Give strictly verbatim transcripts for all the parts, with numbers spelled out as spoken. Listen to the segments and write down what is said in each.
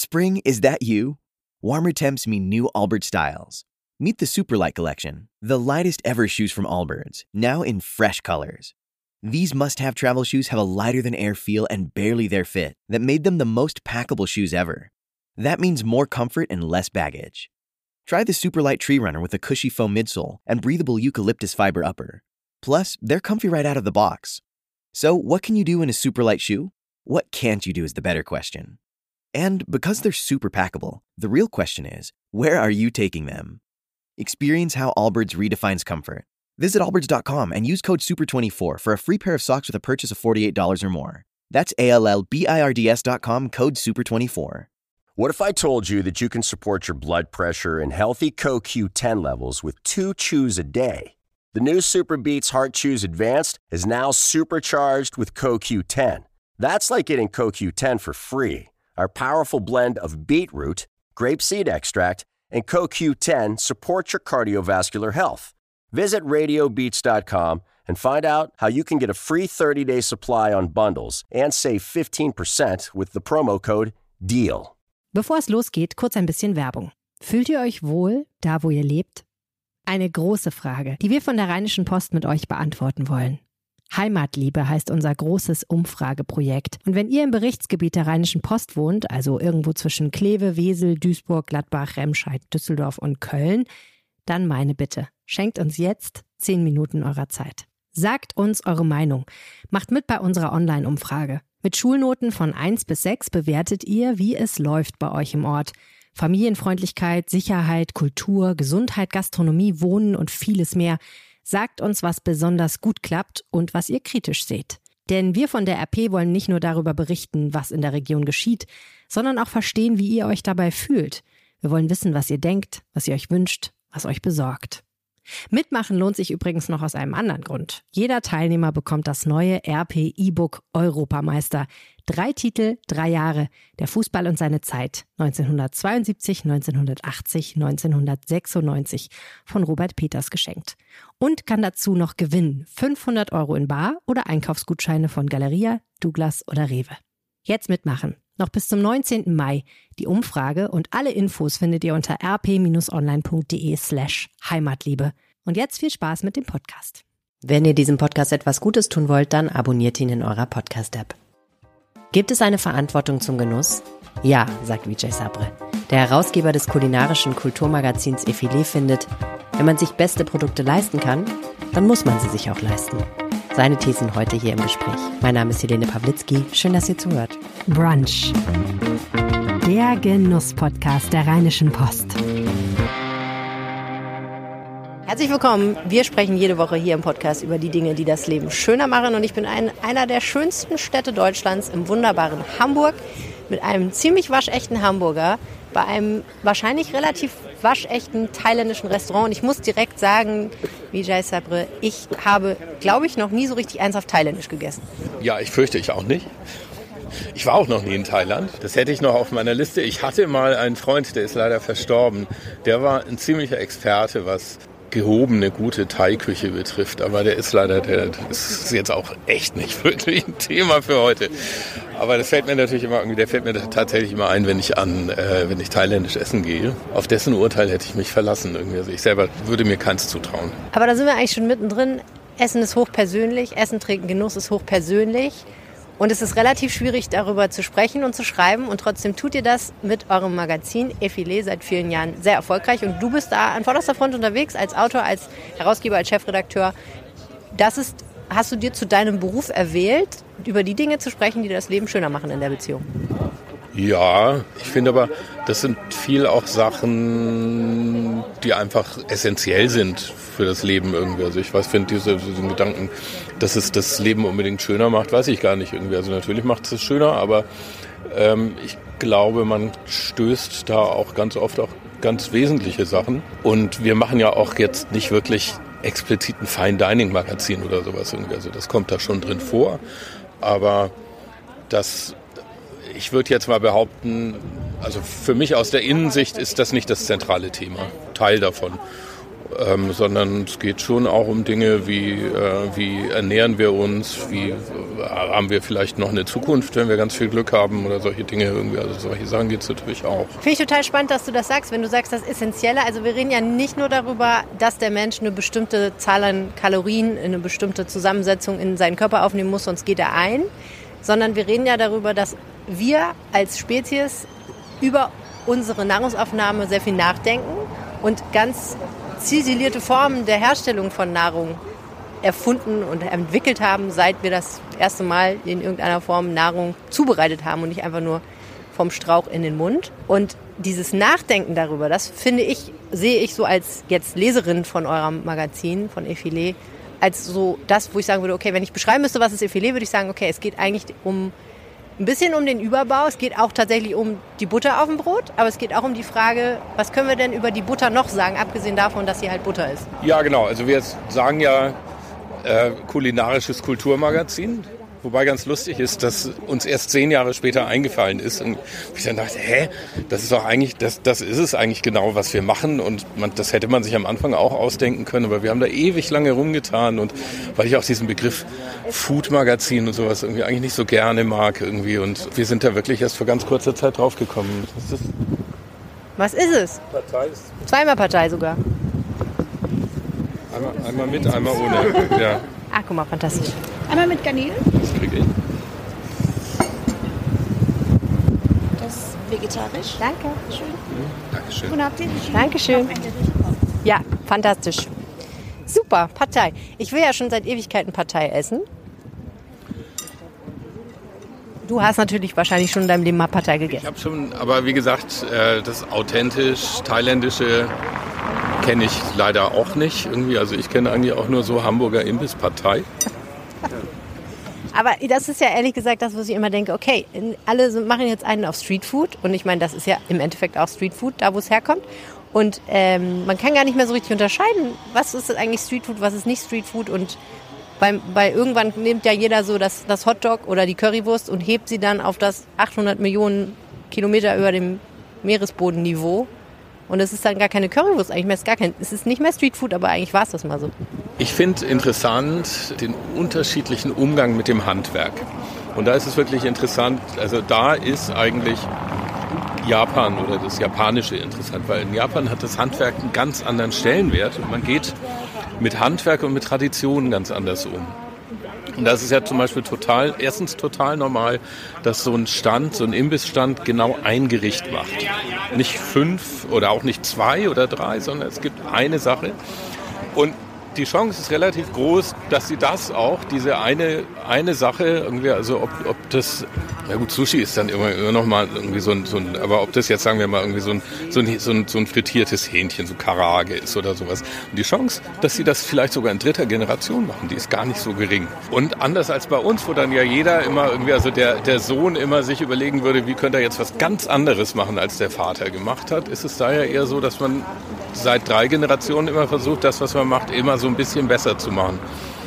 Spring, is that you? Warmer temps mean new Allbirds styles. Meet the Superlight Collection, the lightest ever shoes from Allbirds, now in fresh colors. These must-have travel shoes have a lighter-than-air feel and barely their fit that made them the most packable shoes ever. That means more comfort and less baggage. Try the Superlight Tree Runner with a cushy foam midsole and breathable eucalyptus fiber upper. Plus, they're comfy right out of the box. So, what can you do in a Superlight shoe? What can't you do is the better question. And because they're super packable, the real question is, where are you taking them? Experience how Allbirds redefines comfort. Visit allbirds dot com and use code super twenty-four for a free pair of socks with a purchase of forty-eight dollars or more. That's A L L B I R D S dot com, code super twenty-four. What if I told you that you can support your blood pressure and healthy C O Q ten levels with two chews a day? The new Super Beats Heart Chews Advanced is now supercharged with C O Q ten. That's like getting C O Q ten for free. Our powerful blend of beetroot, grapeseed extract, and C O Q ten supports your cardiovascular health. Visit radio beats dot com and find out how you can get a free thirty-day supply on bundles and save fifteen percent with the promo code DEAL. Bevor es losgeht, kurz ein bisschen Werbung. Fühlt ihr euch wohl, da wo ihr lebt? Eine große Frage, die wir von der Rheinischen Post mit euch beantworten wollen. Heimatliebe heißt unser großes Umfrageprojekt. Und wenn ihr im Berichtsgebiet der Rheinischen Post wohnt, also irgendwo zwischen Kleve, Wesel, Duisburg, Gladbach, Remscheid, Düsseldorf und Köln, dann meine Bitte, schenkt uns jetzt zehn Minuten eurer Zeit. Sagt uns eure Meinung. Macht mit bei unserer Online-Umfrage. Mit Schulnoten von eins bis sechs bewertet ihr, wie es läuft bei euch im Ort. Familienfreundlichkeit, Sicherheit, Kultur, Gesundheit, Gastronomie, Wohnen und vieles mehr. Sagt uns, was besonders gut klappt und was ihr kritisch seht. Denn wir von der R P wollen nicht nur darüber berichten, was in der Region geschieht, sondern auch verstehen, wie ihr euch dabei fühlt. Wir wollen wissen, was ihr denkt, was ihr euch wünscht, was euch besorgt. Mitmachen lohnt sich übrigens noch aus einem anderen Grund. Jeder Teilnehmer bekommt das neue R P E-Book Europameister. Drei Titel, drei Jahre. Der Fußball und seine Zeit. neunzehnhundertzweiundsiebzig, neunzehnhundertachtzig, neunzehnhundertsechsundneunzig. Von Robert Peters geschenkt. Und kann dazu noch gewinnen. fünfhundert Euro in Bar oder Einkaufsgutscheine von Galeria, Douglas oder Rewe. Jetzt mitmachen. Noch bis zum neunzehnten Mai. Die Umfrage und alle Infos findet ihr unter rp-online.de slash Heimatliebe. Und jetzt viel Spaß mit dem Podcast. Wenn ihr diesem Podcast etwas Gutes tun wollt, dann abonniert ihn in eurer Podcast-App. Gibt es eine Verantwortung zum Genuss? Ja, sagt Vijay Sabre. Der Herausgeber des kulinarischen Kulturmagazins Effilé findet, wenn man sich beste Produkte leisten kann, dann muss man sie sich auch leisten. Seine Thesen heute hier im Gespräch. Mein Name ist Helene Pawlitzki. Schön, dass ihr zuhört. Brunch. Der Genuss-Podcast der Rheinischen Post. Herzlich willkommen. Wir sprechen jede Woche hier im Podcast über die Dinge, die das Leben schöner machen. Und ich bin in einer der schönsten Städte Deutschlands, im wunderbaren Hamburg, mit einem ziemlich waschechten Hamburger, bei einem wahrscheinlich relativ waschechten thailändischen Restaurant. Und ich muss direkt sagen, Vijay Sabre, ich habe, glaube ich, noch nie so richtig ernsthaft thailändisch gegessen. Ja, ich fürchte, ich auch nicht. Ich war auch noch nie in Thailand. Das hätte ich noch auf meiner Liste. Ich hatte mal einen Freund, der ist leider verstorben. Der war ein ziemlicher Experte, was gehobene, gute Thai-Küche betrifft. Aber der ist leider, der ist jetzt auch echt nicht wirklich ein Thema für heute. Aber das fällt mir natürlich immer irgendwie, der fällt mir tatsächlich immer ein, wenn ich an, äh, wenn ich thailändisch essen gehe. Auf dessen Urteil hätte ich mich verlassen irgendwie. Also ich selber würde mir keins zutrauen. Aber da sind wir eigentlich schon mittendrin. Essen ist hochpersönlich, Essen, Trinken, Genuss ist hochpersönlich. Und es ist relativ schwierig, darüber zu sprechen und zu schreiben. Und trotzdem tut ihr das mit eurem Magazin Effilé seit vielen Jahren sehr erfolgreich. Und du bist da an vorderster Front unterwegs, als Autor, als Herausgeber, als Chefredakteur. Das ist, hast du dir zu deinem Beruf erwählt, über die Dinge zu sprechen, die das Leben schöner machen in der Beziehung? Ja, ich finde aber, das sind viel auch Sachen, die einfach essentiell sind für das Leben irgendwie. Also ich weiß, finde diese, diesen Gedanken, dass es das Leben unbedingt schöner macht, weiß ich gar nicht irgendwie. Also natürlich macht es schöner, aber ähm, ich glaube, man stößt da auch ganz oft auch ganz wesentliche Sachen. Und wir machen ja auch jetzt nicht wirklich explizit ein Fine-Dining-Magazin oder sowas irgendwie. Also das kommt da schon drin vor, aber das... Ich würde jetzt mal behaupten, also für mich aus der Innensicht ist das nicht das zentrale Thema, Teil davon. ähm, sondern es geht schon auch um Dinge wie, äh, wie ernähren wir uns, wie äh, haben wir vielleicht noch eine Zukunft, wenn wir ganz viel Glück haben oder solche Dinge irgendwie. Also solche Sachen geht es natürlich auch. Finde ich total spannend, dass du das sagst, wenn du sagst, das Essentielle. Also wir reden ja nicht nur darüber, dass der Mensch eine bestimmte Zahl an Kalorien, eine bestimmte Zusammensetzung in seinen Körper aufnehmen muss, sonst geht er ein, sondern wir reden ja darüber, dass wir als Spezies über unsere Nahrungsaufnahme sehr viel nachdenken und ganz ziselierte Formen der Herstellung von Nahrung erfunden und entwickelt haben, seit wir das erste Mal in irgendeiner Form Nahrung zubereitet haben und nicht einfach nur vom Strauch in den Mund. Und dieses Nachdenken darüber, das finde ich, sehe ich so als jetzt Leserin von eurem Magazin, von Effilé, als so das, wo ich sagen würde, okay, wenn ich beschreiben müsste, was ist Effilé, würde ich sagen, okay, es geht eigentlich um ein bisschen um den Überbau, es geht auch tatsächlich um die Butter auf dem Brot, aber es geht auch um die Frage, was können wir denn über die Butter noch sagen, abgesehen davon, dass sie halt Butter ist. Ja, genau. Also wir sagen ja äh, kulinarisches Kulturmagazin, wobei ganz lustig ist, dass uns erst zehn Jahre später eingefallen ist und ich dann dachte, hä, das ist doch eigentlich, das, das ist es eigentlich genau, was wir machen und man, das hätte man sich am Anfang auch ausdenken können, aber wir haben da ewig lange rumgetan und weil ich auch diesen Begriff Food-Magazin und sowas irgendwie eigentlich nicht so gerne mag irgendwie und wir sind da wirklich erst vor ganz kurzer Zeit drauf gekommen. Was ist, was ist es? Partei ist Zweimal Partei sogar. Einmal, einmal mit, einmal ohne. Ja. Ah, guck mal, fantastisch. Einmal mit Garnelen. Das kriege ich. Das ist vegetarisch. Danke. Schön. Dankeschön. Und habt ihr die Dankeschön. noch ein Gericht drauf? Ja, fantastisch. Super, Partei. Ich will ja schon seit Ewigkeiten Partei essen. Du hast natürlich wahrscheinlich schon in deinem Leben mal Partei Ich gegessen. habe schon, aber wie gesagt, äh, das authentisch thailändische kenne ich leider auch nicht irgendwie. Also ich kenne eigentlich auch nur so Hamburger Imbisspartei. Aber das ist ja ehrlich gesagt das, was ich immer denke, okay, alle so- machen jetzt einen auf Streetfood und ich meine, das ist ja im Endeffekt auch Streetfood, da wo es herkommt. Und ähm, man kann gar nicht mehr so richtig unterscheiden, was ist eigentlich Streetfood, was ist nicht Streetfood und bei, bei irgendwann nimmt ja jeder so das, das Hotdog oder die Currywurst und hebt sie dann auf das achthundert Millionen Kilometer über dem Meeresbodenniveau. Und es ist dann gar keine Currywurst, eigentlich mehr ist gar kein, es ist nicht mehr Streetfood, aber eigentlich war es das mal so. Ich finde interessant den unterschiedlichen Umgang mit dem Handwerk. Und da ist es wirklich interessant, also da ist eigentlich Japan oder das Japanische interessant, weil in Japan hat das Handwerk einen ganz anderen Stellenwert und man geht mit Handwerk und mit Traditionen ganz anders um. Und das ist ja zum Beispiel total, erstens total normal, dass so ein Stand, so ein Imbissstand genau ein Gericht macht. Nicht fünf oder auch nicht zwei oder drei, sondern es gibt eine Sache. Und die Chance ist relativ groß, dass sie das auch, diese eine, eine Sache, irgendwie, also ob, ob das, na gut, Sushi ist dann immer, immer noch mal irgendwie so ein, so ein, aber ob das jetzt, sagen wir mal, irgendwie so ein, so ein, so ein, so ein frittiertes Hähnchen, so Karage ist oder sowas. Und die Chance, dass sie das vielleicht sogar in dritter Generation machen, die ist gar nicht so gering. Und anders als bei uns, wo dann ja jeder immer irgendwie, also der, der Sohn immer sich überlegen würde, wie könnte er jetzt was ganz anderes machen, als der Vater gemacht hat, ist es daher eher so, dass man seit drei Generationen immer versucht, das, was man macht, immer so ein bisschen besser zu machen.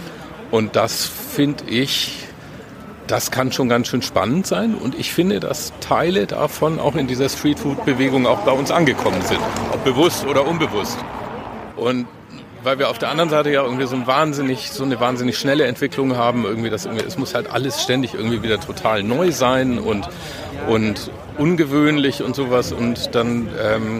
Und das finde ich, das kann schon ganz schön spannend sein. Und ich finde, dass Teile davon auch in dieser Streetfood-Bewegung auch bei uns angekommen sind. Ob bewusst oder unbewusst. Und weil wir auf der anderen Seite ja irgendwie so, ein wahnsinnig, so eine wahnsinnig schnelle Entwicklung haben, irgendwie das irgendwie, es muss halt alles ständig irgendwie wieder total neu sein und, und ungewöhnlich und sowas. Und dann ähm,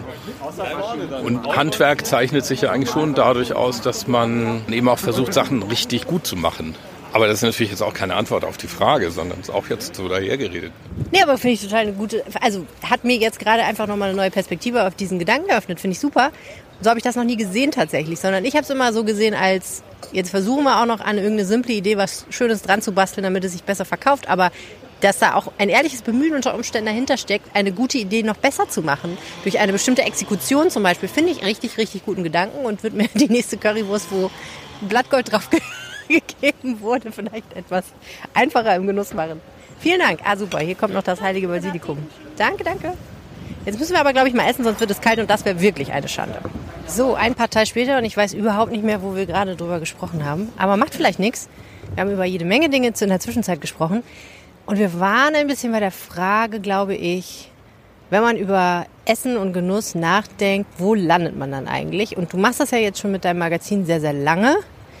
und Handwerk zeichnet sich ja eigentlich schon dadurch aus, dass man eben auch versucht, Sachen richtig gut zu machen. Aber das ist natürlich jetzt auch keine Antwort auf die Frage, sondern ist auch jetzt so dahergeredet. Nee, aber finde ich total eine gute, also hat mir jetzt gerade einfach nochmal eine neue Perspektive auf diesen Gedanken eröffnet, finde ich super. So habe ich das noch nie gesehen tatsächlich, sondern ich habe es immer so gesehen als, jetzt versuchen wir auch noch an irgendeine simple Idee was Schönes dran zu basteln, damit es sich besser verkauft, aber dass da auch ein ehrliches Bemühen unter Umständen dahinter steckt, eine gute Idee noch besser zu machen, durch eine bestimmte Exekution zum Beispiel, finde ich richtig, richtig guten Gedanken und wird mir die nächste Currywurst, wo Blattgold drauf gegeben wurde, vielleicht etwas einfacher im Genuss machen. Vielen Dank. Ah, super. Hier kommt noch das heilige Basilikum. Danke, danke. Jetzt müssen wir aber, glaube ich, mal essen, sonst wird es kalt und das wäre wirklich eine Schande. So, ein paar Tage später und ich weiß überhaupt nicht mehr, wo wir gerade drüber gesprochen haben. Aber macht vielleicht nichts. Wir haben über jede Menge Dinge in der Zwischenzeit gesprochen. Und wir waren ein bisschen bei der Frage, glaube ich, Wenn man über Essen und Genuss nachdenkt, wo landet man dann eigentlich? Und du machst das ja jetzt schon mit deinem Magazin sehr, sehr lange.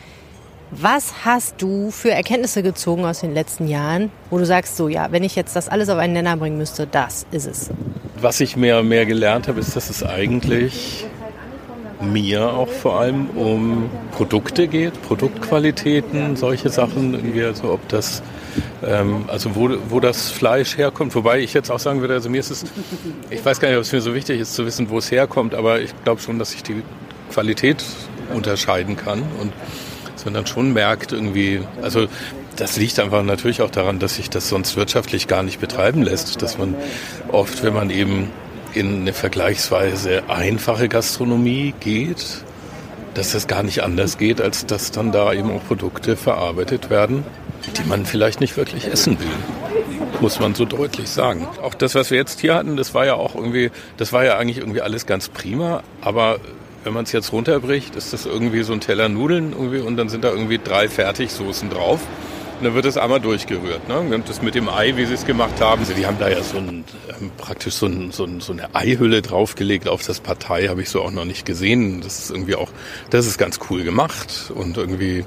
Was hast du für Erkenntnisse gezogen aus den letzten Jahren, wo du sagst, so ja, wenn ich jetzt das alles auf einen Nenner bringen müsste, das ist es? Was ich mehr und mehr gelernt habe, ist, dass es eigentlich mir auch vor allem um Produkte geht, Produktqualitäten, solche Sachen, irgendwie, also ob das, ähm, also wo, wo das Fleisch herkommt, wobei ich jetzt auch sagen würde, also mir ist es, ich weiß gar nicht, ob es mir so wichtig ist zu wissen, wo es herkommt, aber ich glaube schon, dass ich die Qualität unterscheiden kann und dass man dann schon merkt irgendwie, also das liegt einfach natürlich auch daran, dass sich das sonst wirtschaftlich gar nicht betreiben lässt, dass man oft, wenn man eben in eine vergleichsweise einfache Gastronomie geht, dass das gar nicht anders geht, als dass dann da eben auch Produkte verarbeitet werden, die man vielleicht nicht wirklich essen will, muss man so deutlich sagen. Auch das, was wir jetzt hier hatten, das war ja auch irgendwie, das war ja eigentlich irgendwie alles ganz prima, aber wenn man es jetzt runterbricht, ist das irgendwie so ein Teller Nudeln irgendwie und dann sind da irgendwie drei Fertigsoßen drauf. Und dann wird das einmal durchgerührt. Ne? Und das mit dem Ei, wie sie es gemacht haben, die haben da ja so ein, ähm, praktisch so, ein, so, ein, so eine Eihülle draufgelegt auf das Partei, habe ich so auch noch nicht gesehen. Das ist irgendwie auch, das ist ganz cool gemacht und irgendwie,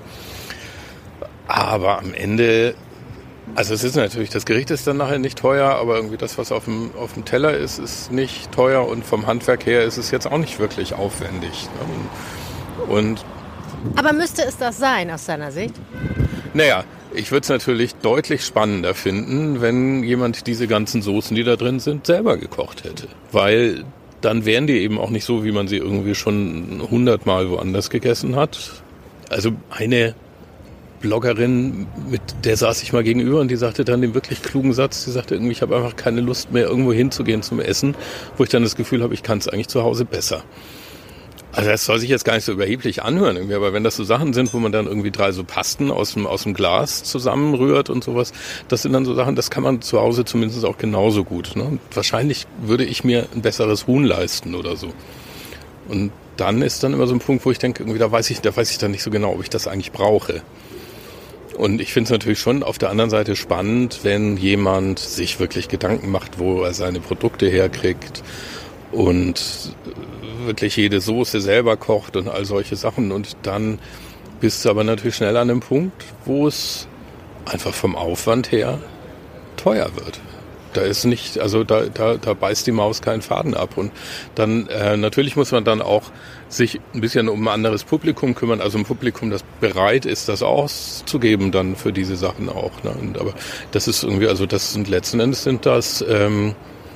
aber am Ende, also es ist natürlich, das Gericht ist dann nachher nicht teuer, aber irgendwie das, was auf dem, auf dem Teller ist, ist nicht teuer und vom Handwerk her ist es jetzt auch nicht wirklich aufwendig. Ne? Und aber müsste es das sein aus deiner Sicht? Naja, ich würde es natürlich deutlich spannender finden, wenn jemand diese ganzen Soßen, die da drin sind, selber gekocht hätte. Weil dann wären die eben auch nicht so, wie man sie irgendwie schon hundertmal woanders gegessen hat. Also eine Bloggerin, mit der saß ich mal gegenüber und die sagte dann den wirklich klugen Satz, die sagte irgendwie, ich habe einfach keine Lust mehr, irgendwo hinzugehen zum Essen, wo ich dann das Gefühl habe, ich kann es eigentlich zu Hause besser. Also das soll sich jetzt gar nicht so überheblich anhören, irgendwie, aber wenn das so Sachen sind, wo man dann irgendwie drei so Pasten aus dem, aus dem Glas zusammenrührt und sowas, das sind dann so Sachen, das kann man zu Hause zumindest auch genauso gut. Ne? Und wahrscheinlich würde ich mir ein besseres Huhn leisten oder so. Und dann ist dann immer so ein Punkt, wo ich denke, irgendwie, da weiß ich, da weiß ich dann nicht so genau, ob ich das eigentlich brauche. Und ich finde es natürlich schon auf der anderen Seite spannend, wenn jemand sich wirklich Gedanken macht, wo er seine Produkte herkriegt und wirklich jede Soße selber kocht und all solche Sachen. Und dann bist du aber natürlich schnell an einem Punkt, wo es einfach vom Aufwand her teuer wird. Da ist nicht, also da, da, da beißt die Maus keinen Faden ab. Und dann äh, natürlich muss man dann auch sich ein bisschen um ein anderes Publikum kümmern, also ein Publikum, das bereit ist, das auszugeben dann für diese Sachen auch. Ne? Und, aber das ist irgendwie, also das sind letzten Endes sind das ähm,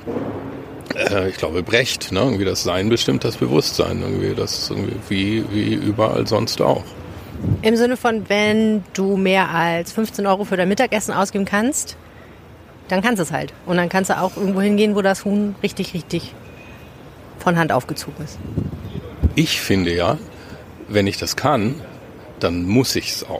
ich glaube, Brecht, ne? Irgendwie das Sein bestimmt das Bewusstsein, irgendwie das irgendwie wie, wie überall sonst auch. Im Sinne von, wenn du mehr als fünfzehn Euro für dein Mittagessen ausgeben kannst, dann kannst du es halt. Und dann kannst du auch irgendwo hingehen, wo das Huhn richtig, richtig von Hand aufgezogen ist. Ich finde ja, wenn ich das kann, dann muss ich es auch.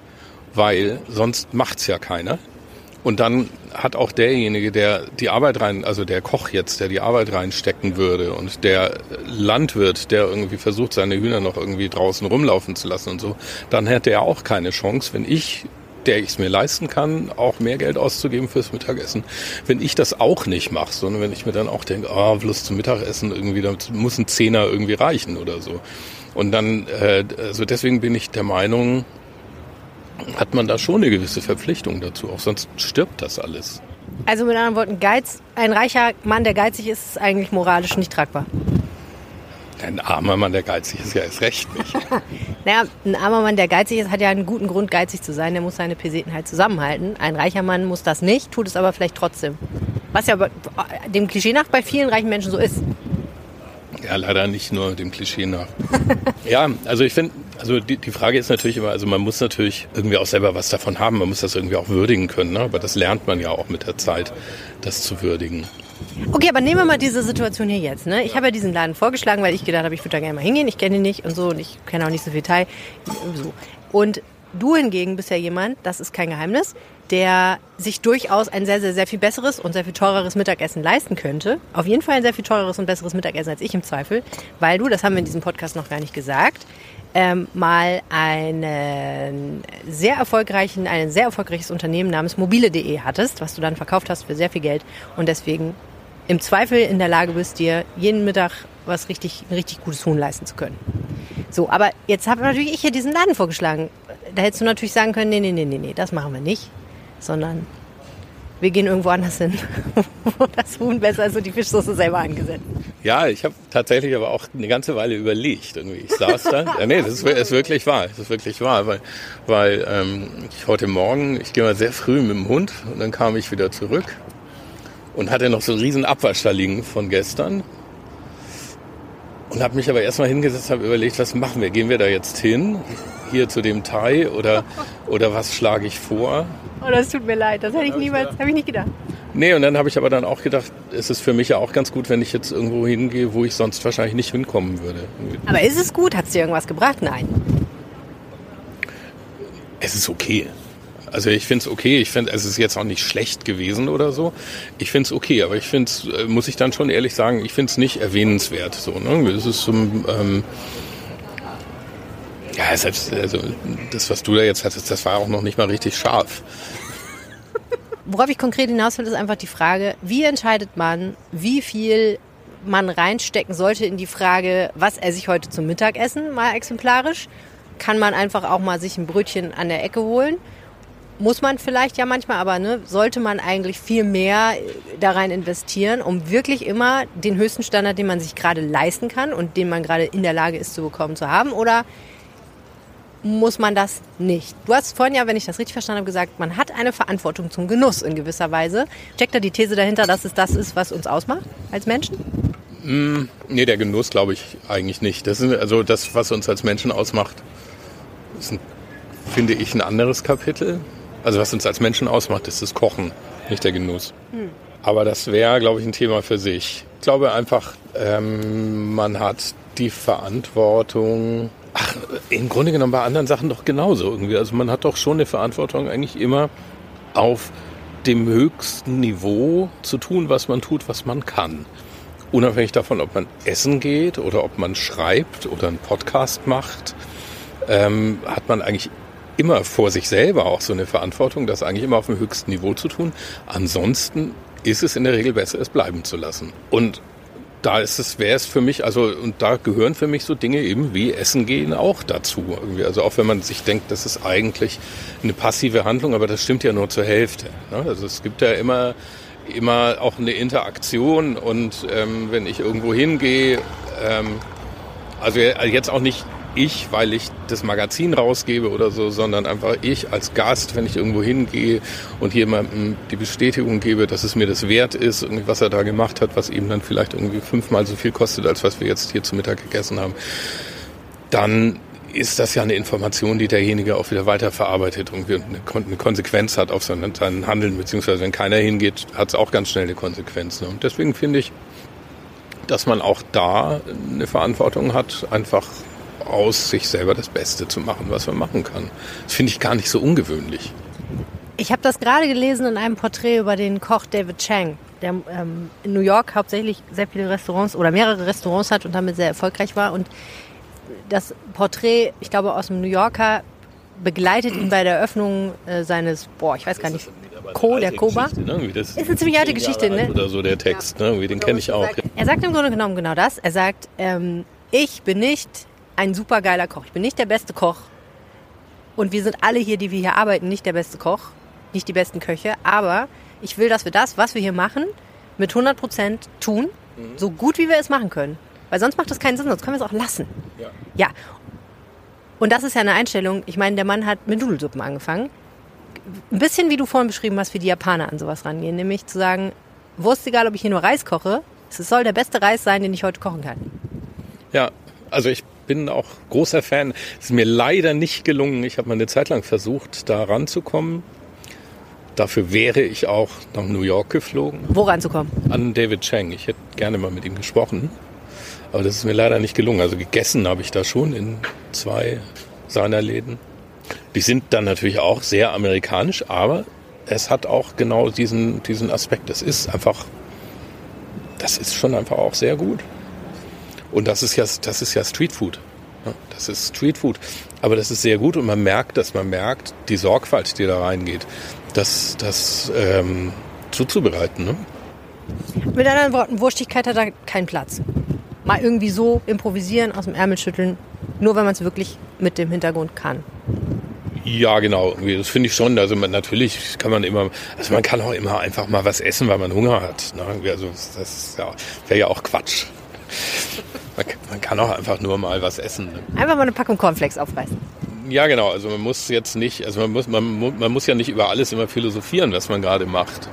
Weil sonst macht's ja keiner. Und dann hat auch derjenige, der die Arbeit rein, also der Koch jetzt, der die Arbeit reinstecken würde und der Landwirt, der irgendwie versucht, seine Hühner noch irgendwie draußen rumlaufen zu lassen und so, dann hätte er auch keine Chance, wenn ich, der ich es mir leisten kann, auch mehr Geld auszugeben fürs Mittagessen. Wenn ich das auch nicht mache, sondern wenn ich mir dann auch denke, ah, bloß zum Mittagessen irgendwie, da muss ein Zehner irgendwie reichen oder so. Und dann, äh, also deswegen bin ich der Meinung, hat man da schon eine gewisse Verpflichtung dazu, auch sonst stirbt das alles. Also mit anderen Worten, Geiz, ein reicher Mann, der geizig ist, ist eigentlich moralisch nicht tragbar. Ein armer Mann, der geizig ist, ja erst recht nicht. Naja, ein armer Mann, der geizig ist, hat ja einen guten Grund, geizig zu sein. Der muss seine Peseten halt zusammenhalten. Ein reicher Mann muss das nicht, tut es aber vielleicht trotzdem. Was ja dem Klischee nach bei vielen reichen Menschen so ist. Ja, leider nicht nur dem Klischee nach. Ja, also ich finde, also die, die Frage ist natürlich immer, also man muss natürlich irgendwie auch selber was davon haben, man muss das irgendwie auch würdigen können, ne? Aber das lernt man ja auch mit der Zeit, das zu würdigen. Okay, aber nehmen wir mal diese Situation hier jetzt. Ne? Ich habe ja diesen Laden vorgeschlagen, weil ich gedacht habe, ich würde da gerne mal hingehen, ich kenne ihn nicht und so und ich kenne auch nicht so viel Teil. So. Und du hingegen bist ja jemand, das ist kein Geheimnis, der sich durchaus ein sehr, sehr, sehr viel besseres und sehr viel teureres Mittagessen leisten könnte. Auf jeden Fall ein sehr viel teureres und besseres Mittagessen als ich im Zweifel, weil du, das haben wir in diesem Podcast noch gar nicht gesagt, ähm, mal einen sehr erfolgreichen, ein sehr erfolgreiches Unternehmen namens mobile punkt de hattest, was du dann verkauft hast für sehr viel Geld und deswegen im Zweifel in der Lage bist, dir jeden Mittag was richtig, ein richtig gutes Huhn leisten zu können. So, aber jetzt habe natürlich ich hier diesen Laden vorgeschlagen. Da hättest du natürlich sagen können, nee, nee, nee, nee, nee, das machen wir nicht, sondern wir gehen irgendwo anders hin, wo das Huhn besser ist und die Fischsoße selber angesetzt. Ja, ich habe tatsächlich aber auch eine ganze Weile überlegt. Irgendwie. Ich saß da. Ja, nee, das ist, ist wirklich wahr. Das ist wirklich wahr, weil, weil ähm, ich heute Morgen, ich gehe mal sehr früh mit dem Hund und dann kam ich wieder zurück und hatte noch so einen riesen Abwasch da liegen von gestern. Und habe mich aber erstmal hingesetzt, habe überlegt, was machen wir? Gehen wir da jetzt hin, hier zu dem Thai oder, oder was schlage ich vor? Oh, das tut mir leid, das hätte ich niemals, habe ich nicht gedacht. Nee, und dann habe ich aber dann auch gedacht, es ist für mich ja auch ganz gut, wenn ich jetzt irgendwo hingehe, wo ich sonst wahrscheinlich nicht hinkommen würde. Aber ist es gut? Hat es dir irgendwas gebracht? Nein. Es ist okay. Also ich finde es okay, ich finde, es ist jetzt auch nicht schlecht gewesen oder so. Ich finde es okay, aber ich finde es, muss ich dann schon ehrlich sagen, ich finde es nicht erwähnenswert. So, ne? Es ist so, ähm, ja, selbst, also das, was du da jetzt hattest, das war auch noch nicht mal richtig scharf. Worauf ich konkret hinaus will, ist einfach die Frage, wie entscheidet man, wie viel man reinstecken sollte in die Frage, was esse ich heute zum Mittagessen, mal exemplarisch. Kann man einfach auch mal sich ein Brötchen an der Ecke holen? Muss man vielleicht ja manchmal, aber ne, sollte man eigentlich viel mehr da rein investieren, um wirklich immer den höchsten Standard, den man sich gerade leisten kann und den man gerade in der Lage ist zu bekommen, zu haben? Oder muss man das nicht? Du hast vorhin ja, wenn ich das richtig verstanden habe, gesagt, man hat eine Verantwortung zum Genuss in gewisser Weise. Steckt da die These dahinter, dass es das ist, was uns ausmacht als Menschen? Mm, nee, der Genuss glaube ich eigentlich nicht. Das ist also das, was uns als Menschen ausmacht, ist, ein, finde ich, ein anderes Kapitel. Also was uns als Menschen ausmacht, ist das Kochen, nicht der Genuss. Hm. Aber das wäre, glaube ich, ein Thema für sich. Ich glaube einfach, ähm, man hat die Verantwortung, ach, im Grunde genommen bei anderen Sachen doch genauso irgendwie. Also man hat doch schon eine Verantwortung eigentlich immer auf dem höchsten Niveau zu tun, was man tut, was man kann. Unabhängig davon, ob man essen geht oder ob man schreibt oder einen Podcast macht, ähm, hat man eigentlich immer vor sich selber auch so eine Verantwortung, das eigentlich immer auf dem höchsten Niveau zu tun. Ansonsten ist es in der Regel besser, es bleiben zu lassen. Und da ist es, wäre es für mich, also, und da gehören für mich so Dinge eben wie Essen gehen auch dazu. Irgendwie. Also auch wenn man sich denkt, das ist eigentlich eine passive Handlung, aber das stimmt ja nur zur Hälfte. Ne? Also es gibt ja immer, immer auch eine Interaktion und ähm, wenn ich irgendwo hingehe, ähm, also jetzt auch nicht ich, weil ich das Magazin rausgebe oder so, sondern einfach ich als Gast, wenn ich irgendwo hingehe und jemandem die Bestätigung gebe, dass es mir das wert ist, irgendwie was er da gemacht hat, was eben dann vielleicht irgendwie fünfmal so viel kostet, als was wir jetzt hier zu Mittag gegessen haben, dann ist das ja eine Information, die derjenige auch wieder weiterverarbeitet und eine Konsequenz hat auf seinen Handeln, beziehungsweise wenn keiner hingeht, hat es auch ganz schnell eine Konsequenz. Und deswegen finde ich, dass man auch da eine Verantwortung hat, einfach aus sich selber das Beste zu machen, was man machen kann. Das finde ich gar nicht so ungewöhnlich. Ich habe das gerade gelesen in einem Porträt über den Koch David Chang, der ähm, in New York hauptsächlich sehr viele Restaurants oder mehrere Restaurants hat und damit sehr erfolgreich war. Und das Porträt, ich glaube aus dem New Yorker, begleitet ihn bei der Eröffnung äh, seines, boah, ich weiß gar nicht, Co, der Koba. Ne? Das ist eine ziemlich alte Geschichte, ne? Oder so der Text, ja. Ne? Den kenne ich auch. Er sagt im Grunde genommen genau das. Er sagt, ähm, ich bin nicht ein supergeiler Koch. Ich bin nicht der beste Koch. Und wir sind alle hier, die wir hier arbeiten, nicht der beste Koch, nicht die besten Köche. Aber ich will, dass wir das, was wir hier machen, mit hundert Prozent tun, mhm. so gut wie wir es machen können. Weil sonst macht das keinen Sinn, sonst können wir es auch lassen. Ja. ja. Und das ist ja eine Einstellung. Ich meine, der Mann hat mit Nudelsuppen angefangen. Ein bisschen, wie du vorhin beschrieben hast, wie die Japaner an sowas rangehen. Nämlich zu sagen, Wurst egal, ob ich hier nur Reis koche, es soll der beste Reis sein, den ich heute kochen kann. Ja, also ich bin auch großer Fan. Es ist mir leider nicht gelungen. Ich habe mal eine Zeit lang versucht, da ranzukommen. Dafür wäre ich auch nach New York geflogen. Wo ranzukommen? An David Chang. Ich hätte gerne mal mit ihm gesprochen. Aber das ist mir leider nicht gelungen. Also gegessen habe ich da schon in zwei seiner Läden. Die sind dann natürlich auch sehr amerikanisch, aber es hat auch genau diesen, diesen Aspekt. Das ist einfach, das ist schon einfach auch sehr gut. Und das ist ja, das ist ja Streetfood. Das ist Streetfood. Aber das ist sehr gut und man merkt, dass man merkt, die Sorgfalt, die da reingeht, das, das ähm, zuzubereiten. Ne? Mit anderen Worten, Wurstigkeit hat da keinen Platz. Mal irgendwie so improvisieren, aus dem Ärmel schütteln, nur wenn man es wirklich mit dem Hintergrund kann. Ja, genau. Das finde ich schon. Also man, natürlich kann man immer, also man kann auch immer einfach mal was essen, weil man Hunger hat. Ne? Also das ja, wäre ja auch Quatsch. Man, man kann auch einfach nur mal was essen. Ne? Einfach mal eine Packung Cornflakes aufreißen. Ja, genau. Also man muss jetzt nicht, also man muss, man, man muss ja nicht über alles immer philosophieren, was man gerade macht.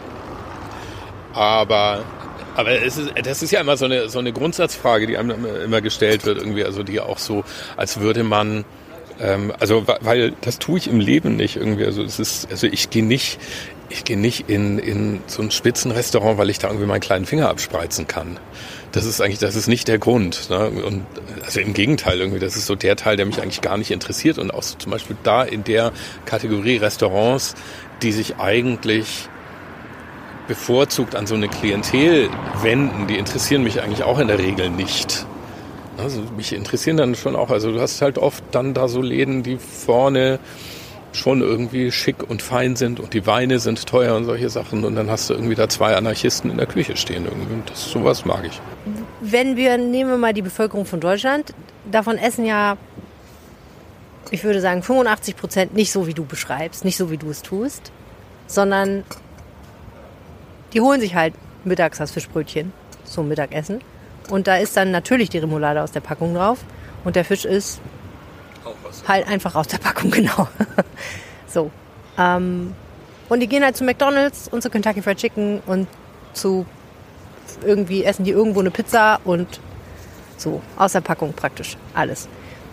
Aber, aber es ist, das ist ja immer so eine, so eine Grundsatzfrage, die einem immer gestellt wird irgendwie. Also die auch so, als würde man, ähm, also weil das tue ich im Leben nicht irgendwie. Also es ist, also ich gehe nicht, ich gehe nicht in, in so ein Spitzenrestaurant, weil ich da irgendwie meinen kleinen Finger abspreizen kann. Das ist eigentlich, das ist nicht der Grund. Ne? Und also im Gegenteil irgendwie, das ist so der Teil, der mich eigentlich gar nicht interessiert. Und auch so zum Beispiel da in der Kategorie Restaurants, die sich eigentlich bevorzugt an so eine Klientel wenden, die interessieren mich eigentlich auch in der Regel nicht. Also mich interessieren dann schon auch, also du hast halt oft dann da so Läden, die vorne schon irgendwie schick und fein sind und die Weine sind teuer und solche Sachen und dann hast du irgendwie da zwei Anarchisten in der Küche stehen irgendwie und das, sowas mag ich. Wenn wir, nehmen wir mal die Bevölkerung von Deutschland, davon essen ja, ich würde sagen fünfundachtzig Prozent nicht so, wie du beschreibst, nicht so, wie du es tust, sondern die holen sich halt mittags das Fischbrötchen zum Mittagessen und da ist dann natürlich die Remoulade aus der Packung drauf und der Fisch ist halt einfach aus der Packung, genau. So. Ähm, und die gehen halt zu McDonald's und zu Kentucky Fried Chicken und zu irgendwie essen die irgendwo eine Pizza und so, aus der Packung praktisch alles.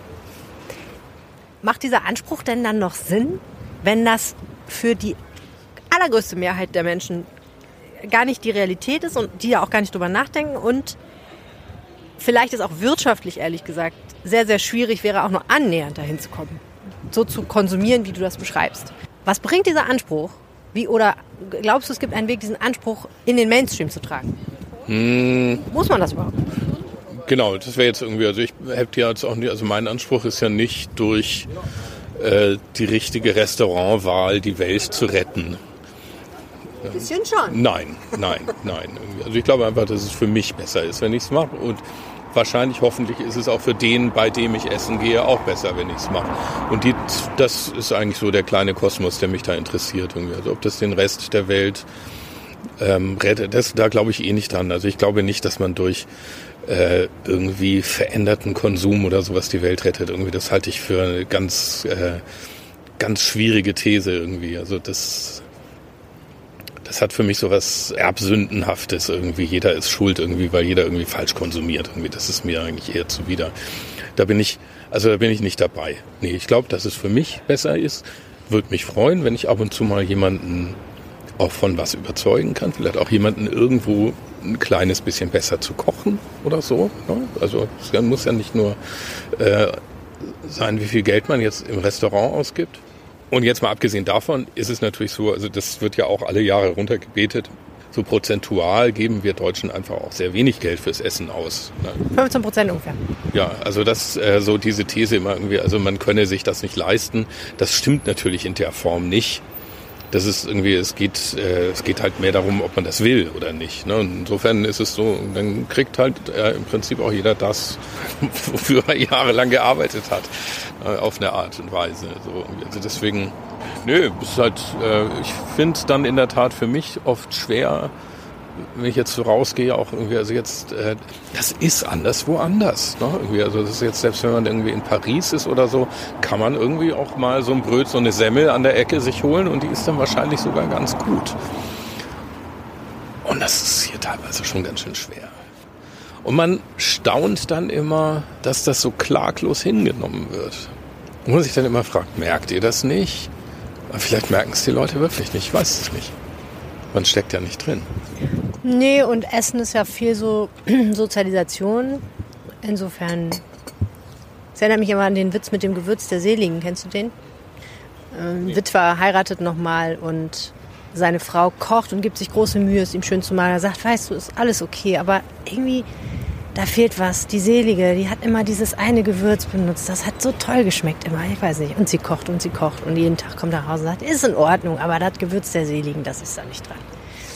Macht dieser Anspruch denn dann noch Sinn, wenn das für die allergrößte Mehrheit der Menschen gar nicht die Realität ist und die ja auch gar nicht drüber nachdenken und vielleicht ist auch wirtschaftlich, ehrlich gesagt, sehr, sehr schwierig wäre, auch nur annähernd dahin zu kommen, so zu konsumieren, wie du das beschreibst. Was bringt dieser Anspruch? Wie, oder glaubst du, es gibt einen Weg, diesen Anspruch in den Mainstream zu tragen? Hm. Muss man das überhaupt? Genau, das wäre jetzt irgendwie, also ich hätte ja jetzt auch nicht, also mein Anspruch ist ja nicht durch äh, die richtige Restaurantwahl die Welt zu retten. Ein bisschen schon. Nein, nein, nein. Also ich glaube einfach, dass es für mich besser ist, wenn ich es mache und wahrscheinlich, hoffentlich ist es auch für den, bei dem ich essen gehe, auch besser, wenn ich es mache. Und die, das ist eigentlich so der kleine Kosmos, der mich da interessiert. Irgendwie. Also ob das den Rest der Welt ähm, rettet, das, da glaube ich eh nicht dran. Also ich glaube nicht, dass man durch äh, irgendwie veränderten Konsum oder sowas die Welt rettet. Irgendwie, das halte ich für eine ganz, äh, ganz schwierige These irgendwie. Also das... Das hat für mich so was Erbsündenhaftes irgendwie. Jeder ist schuld irgendwie, weil jeder irgendwie falsch konsumiert. Irgendwie, das ist mir eigentlich eher zuwider. Da bin ich, also da bin ich nicht dabei. Nee, ich glaube, dass es für mich besser ist. Würde mich freuen, wenn ich ab und zu mal jemanden auch von was überzeugen kann. Vielleicht auch jemanden irgendwo ein kleines bisschen besser zu kochen oder so. Ne? Also es muss ja nicht nur äh, sein, wie viel Geld man jetzt im Restaurant ausgibt. Und jetzt mal abgesehen davon ist es natürlich so, also das wird ja auch alle Jahre runtergebetet, so prozentual geben wir Deutschen einfach auch sehr wenig Geld fürs Essen aus. Ne? fünfzehn Prozent ungefähr. Ja, also das, äh, so diese These immer irgendwie, also man könne sich das nicht leisten, das stimmt natürlich in der Form nicht. Das ist irgendwie, es geht, äh, es geht halt mehr darum, ob man das will oder nicht. Ne? Und insofern ist es so, dann kriegt halt äh, im Prinzip auch jeder das, wofür er jahrelang gearbeitet hat, äh, auf eine Art und Weise. So, also deswegen, nö, es ist halt, äh, ich finde es dann in der Tat für mich oft schwer, wenn ich jetzt so rausgehe, auch irgendwie, also jetzt, äh, das ist anders woanders. Ne? Irgendwie, also das ist jetzt, selbst wenn man irgendwie in Paris ist oder so, kann man irgendwie auch mal so ein Bröt, so eine Semmel an der Ecke sich holen und die ist dann wahrscheinlich sogar ganz gut. Und das ist hier teilweise schon ganz schön schwer. Und man staunt dann immer, dass das so klaglos hingenommen wird. Und man sich dann immer fragt, merkt ihr das nicht? Aber vielleicht merken es die Leute wirklich nicht, ich weiß es nicht. Man steckt ja nicht drin. Nee, und Essen ist ja viel so Sozialisation. Insofern, es erinnert mich immer an den Witz mit dem Gewürz der Seligen. Kennst du den? Ähm, nee. Witwer heiratet nochmal und seine Frau kocht und gibt sich große Mühe, es ihm schön zu machen. Er sagt, weißt du, ist alles okay, aber irgendwie, da fehlt was. Die Selige, die hat immer dieses eine Gewürz benutzt. Das hat so toll geschmeckt immer, ich weiß nicht. Und sie kocht und sie kocht und jeden Tag kommt nach Hause und sagt, ist in Ordnung, aber das Gewürz der Seligen, das ist da nicht dran.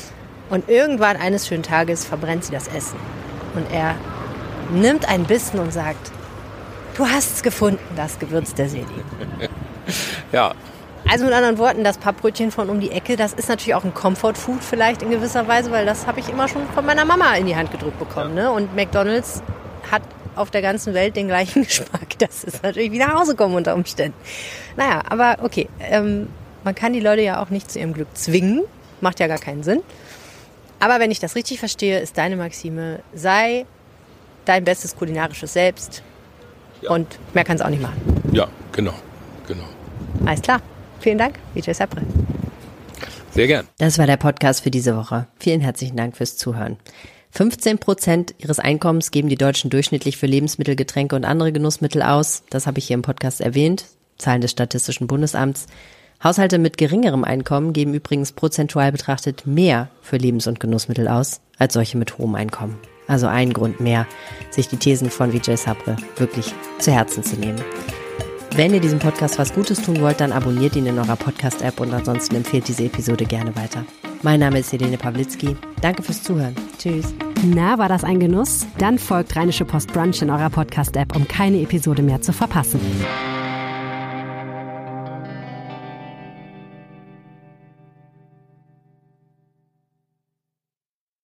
Und irgendwann eines schönen Tages verbrennt sie das Essen. Und er nimmt einen Bissen und sagt, du hast es gefunden, das Gewürz der Seele. Ja. Also mit anderen Worten, das Pappbrötchen von um die Ecke, das ist natürlich auch ein Comfort-Food vielleicht in gewisser Weise, weil das habe ich immer schon von meiner Mama in die Hand gedrückt bekommen. Ne? Und McDonald's hat auf der ganzen Welt den gleichen Geschmack. Das ist natürlich wie nach Hause kommen unter Umständen. Naja, aber okay, ähm, man kann die Leute ja auch nicht zu ihrem Glück zwingen. Macht ja gar keinen Sinn. Aber wenn ich das richtig verstehe, ist deine Maxime, sei dein bestes kulinarisches Selbst. Ja. Und mehr kann es auch nicht machen. Ja, genau, genau. Alles klar. Vielen Dank, Vijay Sapre. Sehr gern. Das war der Podcast für diese Woche. Vielen herzlichen Dank fürs Zuhören. fünfzehn Prozent ihres Einkommens geben die Deutschen durchschnittlich für Lebensmittel, Getränke und andere Genussmittel aus. Das habe ich hier im Podcast erwähnt. Zahlen des Statistischen Bundesamts. Haushalte mit geringerem Einkommen geben übrigens prozentual betrachtet mehr für Lebens- und Genussmittel aus, als solche mit hohem Einkommen. Also ein Grund mehr, sich die Thesen von Vijay Sapre wirklich zu Herzen zu nehmen. Wenn ihr diesem Podcast was Gutes tun wollt, dann abonniert ihn in eurer Podcast-App und ansonsten empfehlt diese Episode gerne weiter. Mein Name ist Helene Pawlitzki. Danke fürs Zuhören. Tschüss. Na, war das ein Genuss? Dann folgt Rheinische Post Brunch in eurer Podcast-App, um keine Episode mehr zu verpassen.